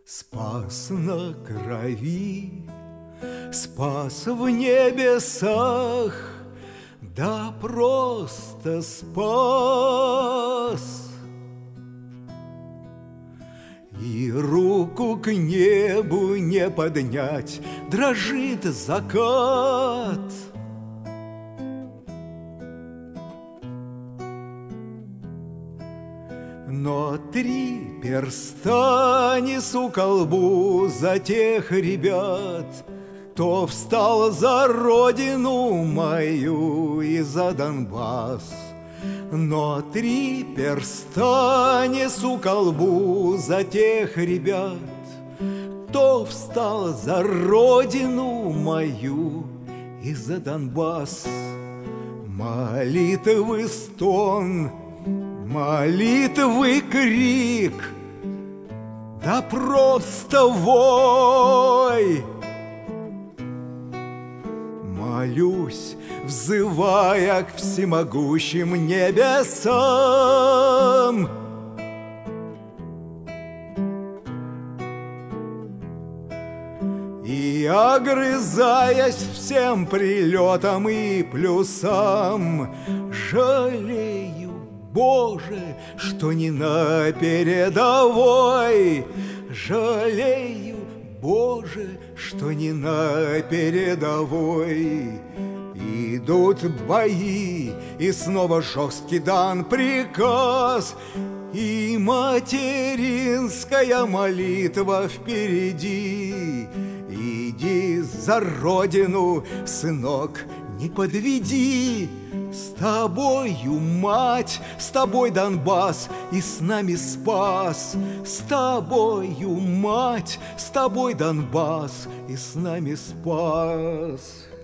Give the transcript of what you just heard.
Спас на крови, спас в небесах, да просто спас. И руку к небу не поднять, дрожит закат. Но 3 перста несу ко лбу за тех ребят, кто встал за родину мою и за Донбасс. Но 3 перста несу ко лбу за тех ребят, кто встал за родину мою и за Донбасс. Молитвы стон, молитвы крик, да просто вой. Молюсь, взывая к всемогущим небесам. И огрызаясь всем прилетам и плюсам, жалею, Боже, что не на передовой. Жалею, Боже, что не на передовой. Идут бои, и снова жесткий дан приказ, и материнская молитва впереди. Иди за родину, сынок, не подведи. С тобою, мать, с тобой Донбасс, и с нами спас. С тобою, мать, с тобой Донбасс, и с нами спас.